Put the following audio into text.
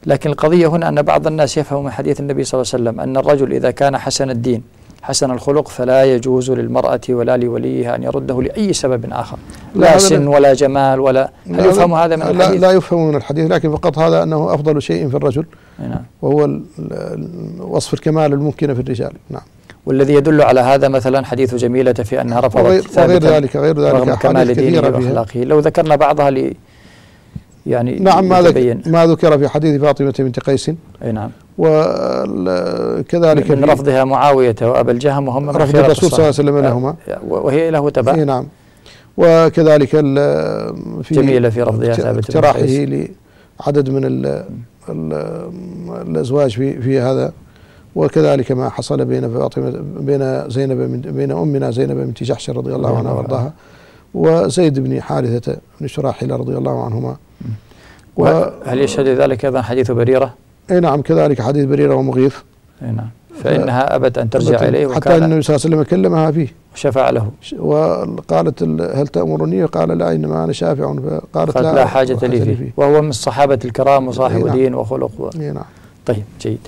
لكن القضية هنا أن بعض الناس يفهم من حديث النبي صلى الله عليه وسلم أن الرجل إذا كان حسن الدين حسن الخلق فلا يجوز للمرأة ولا لوليها أن يرده لأي سبب آخر، لا سن ولا جمال ولا. هل يفهم هذا من الحديث؟ لا يفهم من الحديث، لكن فقط هذا أنه أفضل شيء في الرجل، نعم، وهو وصف الكمال الممكن في الرجال. نعم. والذي يدل على هذا مثلا حديث جميلة في أنها رفضت ثابتا غير ذلك رغم كمال دينه وأخلاقه. لو ذكرنا بعضها يعني نعم، ما ذكر في حديث فاطمة بنت قيس. أي نعم. وكذلك من رفضها معاوية وأبا الجهم وهم رفض الرسول صلى الله عليه وسلم لهما وهي له تبع. نعم. وكذلك في جميلة في رفضها ثابت جراحه لعدد من الأزواج في هذا. وكذلك ما حصل بين فاطمة بين أمنا زينب بنت جحش رضي الله عنها وارضاها وزيد بن حارثة بن شراحيل رضي الله عنهما. وهل يشهد ذلك أيضا حديث بريرة؟ اي نعم، كذلك حديث بريرة ومغيث. اي نعم. فإنها أبت أن ترجع إليه، حتى أن النبي صلى الله عليه وسلم كلمها فيه وشفع له، وقالت هل تأمرني؟ قال لا، إنما أنا شافع. فقالت لا حاجة لي فيه. وهو من الصحابة الكرام وصاحب دين وخلق. نعم. طيب، جيد.